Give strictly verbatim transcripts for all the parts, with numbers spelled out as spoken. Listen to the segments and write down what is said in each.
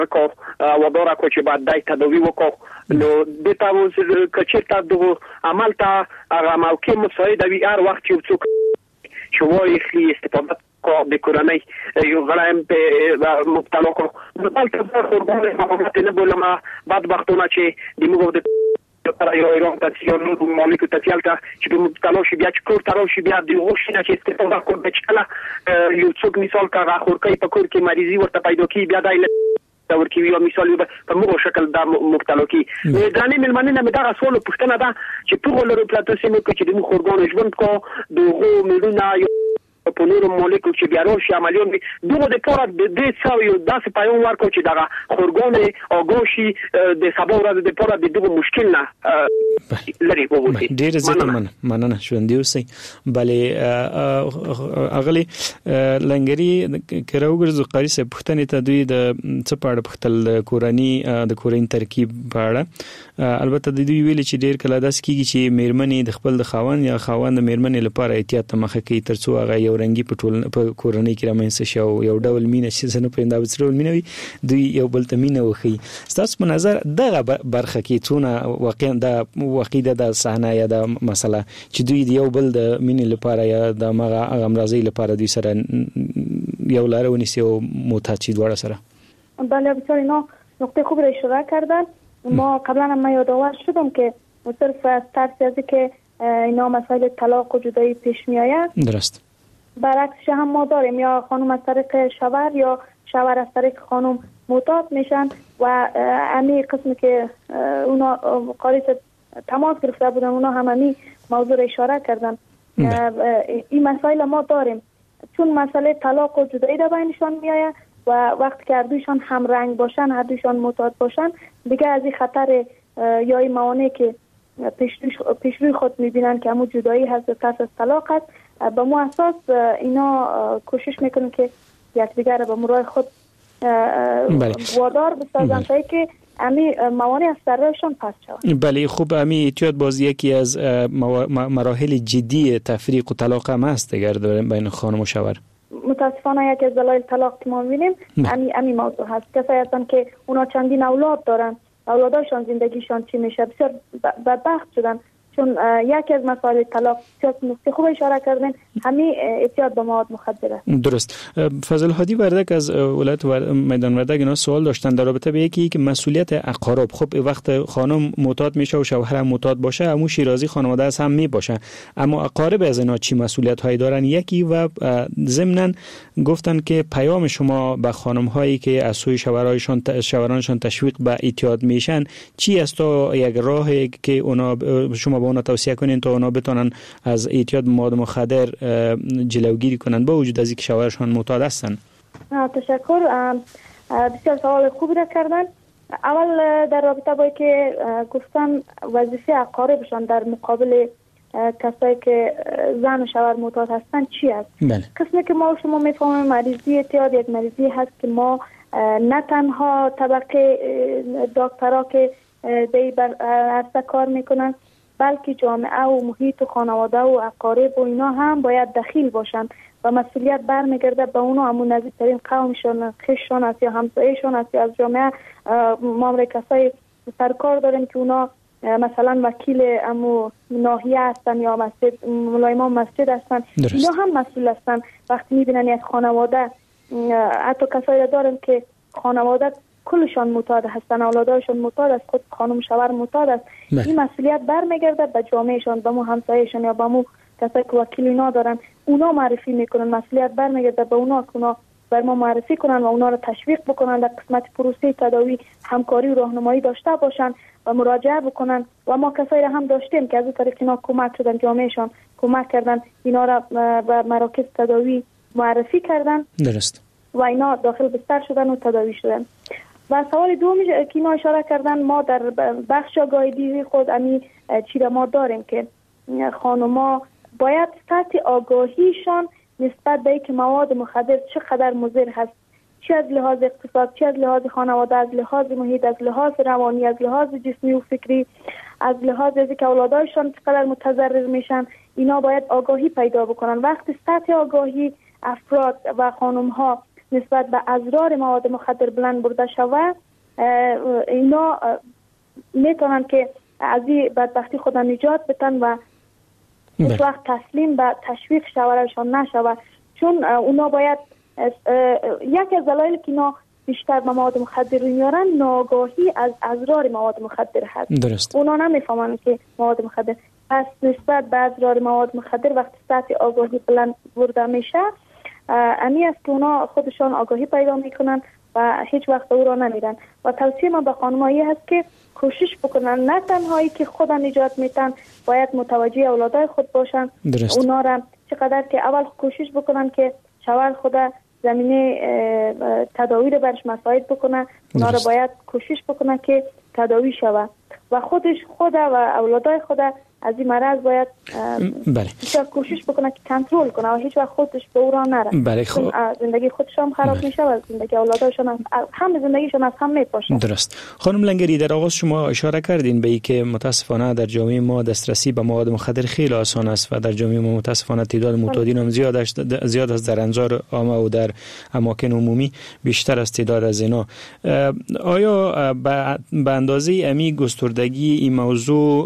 کو وداره کو چې بعد دای تداوی وکړو نو د تاسو کچې تاسو عمل ته هغه موقع مساعد وي هر وخت چې څوک شوی خلی استفاده کو د کورنۍ یو غلایم په مبتلا کو نو تاسو خورګونه حکومت نه بولما بعد وختونه چې د موږ د para yo era tación no مالک تفیالتا چې په مبتلا شي بیا چې کور تراو شي بیا د غوښنه چې استفاده کو بچلا یو څوک مثال کا غوړکې په کور کې مریضي ورته پیدا کی بیا دای دا ورکی یو مثال په موږ شکل دا مبتلا کی ځانې ملمنه نه دا رسول پښتنه دا چې په لورو پلاتو سیمه کې چې د خورګون ژوند کو دغه ملونه په نورو مالکو چې بیا روشي عملیون دغه د پوره د دې څو یو داسې پایون ورکو چې دغه خورګون او ګوشي د سبا ورځ د پوره د دغه مشکل نه لري وګورئ ډیر زیات من مننه ژوند یوسي بلې اغلی لنګری کراوګرز قاری سه پښتنې ته دوی د څه پاړه پختل کورانی د کورین ترکیب پاړه البته د دوی ویل چې ډیر کله داس کیږي چې میرمنې د خپل د خاوند یا خاوند میرمنې لپاره احتیاط مخه کوي ترڅو هغه یو رنګي پټول په کورنۍ کې رامنځته شو یو ډول مینه چې زنه په انده وسرول مینوي دوی یو بل ته مینه وخی تاسو په نظر دغه برخه کې څونه واقعا د واقعي د صحنه یا د مسله چې دوی یو بل د مینې لپاره یا د مغه امراضي لپاره دوی سره یو لارونی سیو متعهد وړه سره بله بسیار اینا نقطه خوب را اشاره کردن ما قبلا هم من یادآور شدم که صرف از ترس از که اینا مسائل طلاق و جدایی پیش میآید درست برعکسش هم ما داریم یا خانم از طریق شوهر یا شوهر از طریق خانم معتاد میشن و امی قسمی که اونا قاری تماس گرفته بودن اونا هم امی موضوع را اشاره کردن این مسائل ما داریم چون مسئله طلاق و جدایی در بینشان میآید و وقتی که هر دویشان هم رنگ باشن هر دویشان معتاد باشن دیگه از این خطر یا این موانعی که پیش روی خود میبینن که همون جدایی هست و ترس از طلاق هست با مو اساس اینا کوشش میکنن که یکدیگر را به مرای خود وادار بسازن تا که امی موانع از سرشان پس شود. بله خوب امی اعتیاد باز یکی از مراحل جدی تفریق و طلاق هم هست اگر بین خانم و شوهر. متاسفانه یکی از دلایل طلاق که ما می‌بینیم امی امی موضوع هست. کسایی هستن که اونا چندین اولاد دارن، اولاداشان زندگیشان چی میشه، بسیار بدبخت شدن چون یکی از مسائل طلاق سیاست نقطه خوب اشاره کردن همین اعتیاد به مواد مخدر است. درست. فضل هادی وردک از ولایت میدان وردک اینا سوال داشتن در رابطه به یکی که مسئولیت اقارب. خب وقت خانم معتاد میشه و شوهر هم معتاد باشه همون شیرازی خانواده از هم می باشه، اما اقارب از اینا چی مسئولیت هایی دارن؟ یکی و ضمناً گفتن که پیام شما به خانم هایی که از سوی شوهرایشان شوهرانشان تشویق به اعتیاد میشن چی است تا یک راهی که اونا شما با اونا توصیه کنین تا اونا بتونن از اعتیاد مواد مخدر جلوگیری کنن با وجود از اینکه شوهرشان معتاد هستن؟ تشکر، بسیار سوال خوبی را کردن. اول در رابطه با که گفتن وظیفه اقاربشان در مقابل کسایی که زن و شوهر معتاد هستن چی است؟ بله. قسمی که ما شما میفهمیم مریضی اعتیاد یک مریضی هست که ما نه تنها طبقه دکترها که دی بر عرصه کار میکنن بلکه جامعه و محیط و خانواده و اقارب و اینا هم باید دخیل باشن و مسئولیت برمیگرده به اونا، همون نزدیکترین قومشان، خششان است یا همسایه‌شان است یا از جامعه. ما هم کسای سرکار داریم که اونا مثلا وکیل امو ناحیه هستن یا مسجد مولای امام مسجد هستن، اینا هم مسئول هستن. وقتی میبینن یک خانواده، حتی کسایی داریم که خانواده کلشان معتاد هستن، اولادایشان معتاد است، خود خانم شوهر معتاد است، این مسئولیت برمیگرده به جامعهشان، به مو همسایه‌شان یا به مو کسایی که وکیل اینا دارن، اونا معرفی میکنن. مسئولیت برمیگرده به اونا که اونا بر ما معرفی کنن و اونا رو تشویق بکنن در قسمت پروسه تداوی همکاری و راهنمایی داشته باشن و مراجعه بکنن. و ما کسایی را هم داشتیم که از این طریق اینا کمک شدن، جامعهشان کمک کردن، اینا را به مراکز تداوی معرفی کردن. درست. و اینا داخل بستر شدن و تداوی شدن. و سوال دومی که اینا اشاره کردن، ما در بخش آگاهی دیدی خود امی چی را ما داریم که خانوما باید سطح آگاهیشان نسبت به اینکه مواد مخدر چقدر مضر هست، چه از لحاظ اقتصاد، چه از لحاظ خانواده، از لحاظ محیط، از لحاظ روانی، از لحاظ جسمی و فکری، از لحاظ از اینکه اولادایشان چقدر متضرر میشن، اینا باید آگاهی پیدا بکنن. وقتی سطح آگاهی افراد و خانم ها نسبت به اضرار مواد مخدر بلند برده شود، اینا میتونن که از این بدبختی خود نجات بدن و هیچ وقت تسلیم به تشویق شوارشان نشود. چون اونا باید یک از دلایلی که اینا بیشتر به مواد مخدر میارن ناگاهی از اضرار مواد مخدر هست. درست. اونا نمیفهمن که مواد مخدر، پس نسبت به اضرار مواد مخدر وقتی سطح آگاهی بلند برده میشه، امی است که اونا خودشان آگاهی پیدا میکنن و هیچ وقت او را نمیرن. و توصیه من به خانمایی هست که کوشش بکنن، نه تنهایی که خود نجات میتن، باید متوجه اولادای خود باشن. درست. اونا را چقدر که اول کوشش بکنن که شوهر خود زمینه تداوی رو برش مساعد بکنه، اونا را باید کوشش بکنه که تداوی شود و خودش خود و اولادای خود از این مرض باید بله کوشش بکنه که کنترل کنه و هیچ وقت خودش به او راه نره. بله خب زندگی خودشان هم خراب بله. میشه و زندگی اولادشان هم هم زندگیشون از هم میپاشه. درست. خانم لنگری، در آغاز شما اشاره کردین به اینکه متاسفانه در جامعه ما دسترسی به مواد مخدر خیلی آسان است و در جامعه ما متاسفانه تعداد معتادین هم زیاد است، زیاد است در انظار عامه و در اماکن عمومی بیشتر از تعداد از اینا. آیا به اندازه امی گستردگی این موضوع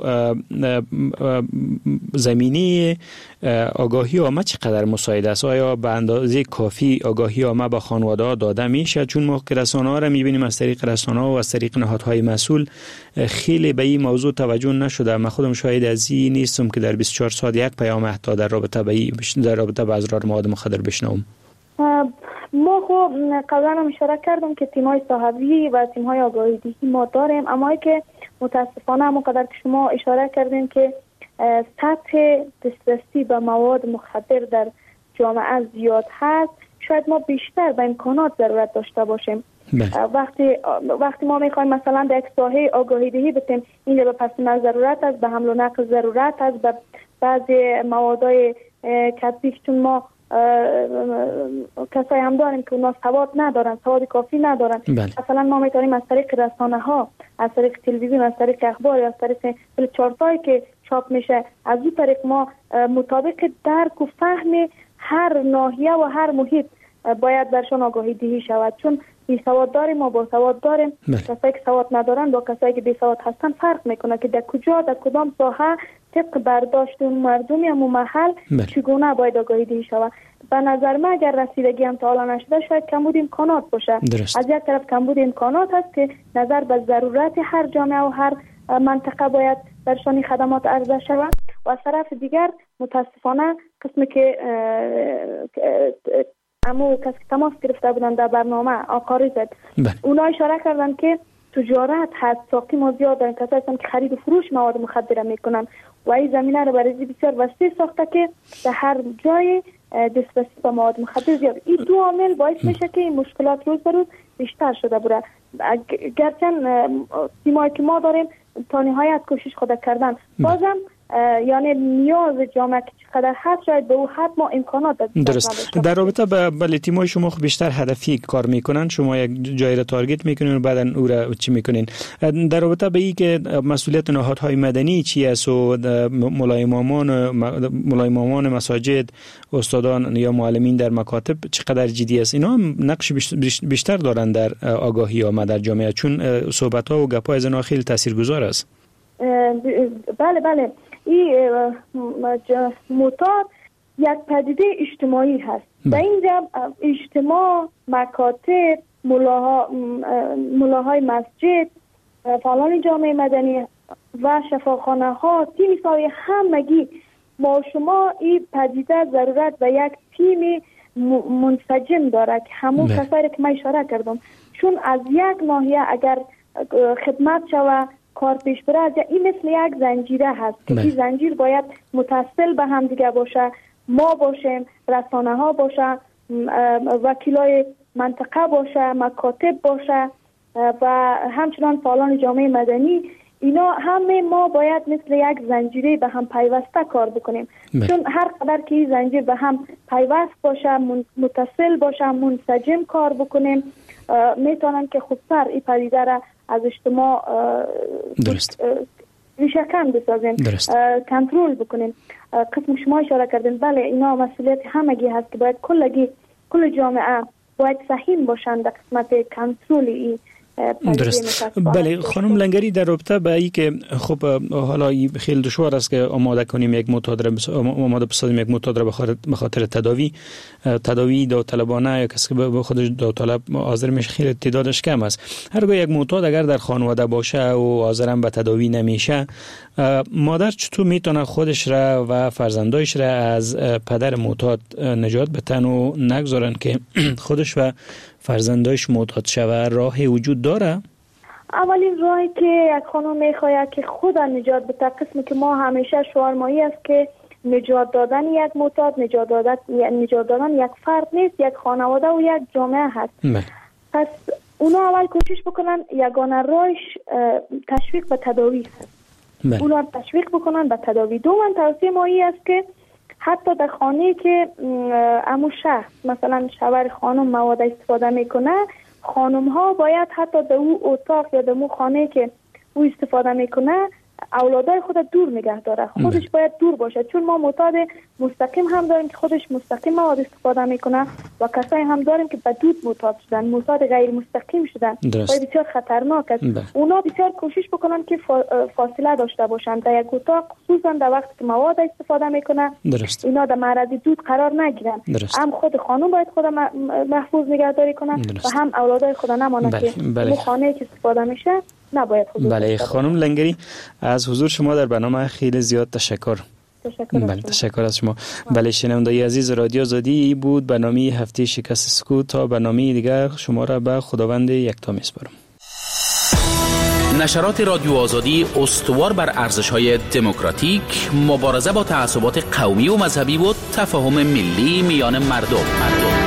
زمینی آگاهی عامه چقدر مساعد است؟ آیا به اندازه کافی آگاهی عامه به خانواده‌ها داده میشه؟ چون ما رسانه‌ها را می‌بینیم از طریق رسانه‌ها و از طریق نهادهای مسئول خیلی به این موضوع توجه نشده. من خودم شاهد از این نیستم که در بیست و چهار ساعت یک پیام حتی در رابطه به در رابطه با اضرار مواد مخدر بشنوم. ما خب قبلا هم اشاره کردم که تیم‌های صحوی و تیم‌های آگاهی دهی ما داریم، اما ای که متاسفانه همونقدر که شما اشاره کردین که سطح دسترسی به مواد مخدر در جامعه زیاد هست، شاید ما بیشتر به امکانات ضرورت داشته باشیم. وقتی وقتی ما میخوایم مثلا در یک ساحه آگاهی دهی بتیم، اینجا به پس ضرورت است، به حمل و نقل ضرورت است، به بعضی موادهای کسبی که چون ما کسایی هم داریم که اونا سواد ندارن، سواد کافی ندارن. بله. مثلا ما میتونیم از طریق رسانه ها، از طریق تلویزیون، از طریق اخبار، از طریق چارتایی که چاپ میشه، از این طریق ما مطابق درک و فهم هر ناحیه و هر محیط باید برشان آگاهی دهی شود. چون بی سواد داریم و با سواد داریم. بله. کسایی که سواد ندارن با کسایی که بی سواد هستن فرق میکنه که در کجا در کدام ساحه طبق برداشت اون مردمی هم محل بله. چگونه باید آگاهی دهی شود. به نظر من اگر رسیدگی هم تا حالا نشده شاید کمبود امکانات باشه. درست. از یک طرف کمبود امکانات هست که نظر به ضرورت هر جامعه و هر منطقه باید برشانی خدمات عرضه شود و از طرف دیگر متاسفانه قسمی که امو کسی که تماس گرفته بودن در برنامه آقاری زد اونا اشاره کردن که تجارت هست، ساقی ما زیاد دارن، کسایی هستن که خرید و فروش مواد مخدر میکنن و این زمینه رو برای بسیار وسیع ساخته که در هر جای دسترسی به مواد مخدر زیاد. این دو عامل باعث میشه که این مشکلات روز به روز بیشتر شده بره. گرچند تیمایی که ما داریم تا نهایت کوشش خود کردن، بازم یعنی نیاز جامعه که چقدر هست شاید به او حد ما امکانات دادیم. درست. در رابطه با بله تیمای شما بیشتر هدفی کار میکنن، شما یک جایی را تارگت میکنین و بعدن او را چی میکنین؟ در رابطه با این که مسئولیت نهادهای مدنی چی است و ملایمامان ملایمامان مساجد، استادان یا معلمین در مکاتب چقدر جدی است؟ اینا هم نقش بیشتر دارن در آگاهی عامه در جامعه، چون صحبت ها و گپ ها از اینا خیلی تاثیرگذار است. بله بله این معتاد یک پدیده اجتماعی هست. در اینجا اجتماع، مکاتب، ملاها ملاهای مسجد، فعالان جامعه مدنی و شفاخانه ها، تیم سای همگی ما شما این پدیده ضرورت به یک تیم منسجم داره که همون کسایی که من اشاره کردم، چون از یک ناحیه اگر خدمت شود کار پیش بره، این مثل یک زنجیره هست که این زنجیر باید متصل به هم دیگه باشه. ما باشیم، رسانه ها باشه، وکیلای منطقه باشه، مکاتب باشه و همچنان فعالان جامعه مدنی، اینا همه ما باید مثل یک زنجیره به هم پیوسته کار بکنیم. بله. چون هر قدر که این زنجیر به هم پیوست باشه، متصل باشه، منسجم کار بکنیم، میتونن که خودسر این پدیده را از اجتماع درست ریشه‌کن بسازیم، کنترل بکنیم. قسم شما اشاره کردین، بله اینا مسئولیت همگی هست که باید کلگی کل جامعه باید سهیم باشند در قسمت کنترل این. درست. بله خانم لنگری، در رابطه با این که خب حالا خیلی دشوار است که آماده کنیم یک معتاد را آماده بسازیم یک معتاد را به خاطر تداوی تداوی داوطلبانه یا کسی که به خودش داوطلب حاضر میشه خیلی تعدادش کم است. هرگاه یک معتاد اگر در خانواده باشه و حاضر به تداوی نمیشه، مادر چطور میتونه خودش را و فرزندایش را از پدر معتاد نجات بدن و نگذارن که خودش و فرزندایش معتاد شوه؟ راهی وجود داره؟ اولین راهی که یک خانم میخواید که خود نجات بده، قسمی که ما همیشه شعار مایی است که نجات دادن یک معتاد، نجات دادن نجات دادن یک فرد نیست، یک خانواده و یک جامعه هست. مه. پس اونا اول کوشش بکنن یگانه راهش تشویق به تداوی هست. مه. اونا تشویق بکنن به تداوی. دوم توصیه مایی است که حتی در خانه که امو شخص مثلا شوهر خانم مواد استفاده میکنه، خانم ها باید حتی در او اتاق یا در او خانه که او استفاده میکنه اولادای خود دور نگه داره، خودش باید دور باشه، چون ما معتاد مستقیم هم داریم که خودش مستقیم مواد استفاده میکنه و کسایی هم داریم که به دود معتاد شدن، معتاد غیر مستقیم شدن و بسیار خطرناک است. اونا بسیار کوشش بکنن که فاصله داشته باشن در یک اتاق، خصوصا در وقتی که مواد استفاده میکنه. درست. اینا در معرض دود قرار نگیرن. درست. هم خود خانم باید خود محفوظ نگهداری کنه و هم اولادای خود نمانه بله. که بله. خانه که استفاده میشه نباید حضور. بله خانم لنگری، از حضور شما در برنامه خیلی زیاد تشکر. تشکر. بله تشکر از شما. بله شنوندگان عزیز رادیو آزادی بود برنامه هفته شکست سکوت. تا برنامه دیگر شما را به خداوند یکتا میسپارم. نشرات رادیو آزادی استوار بر ارزش‌های دموکراتیک، مبارزه با تعصبات قومی و مذهبی و تفاهم ملی میان مردم. مردم.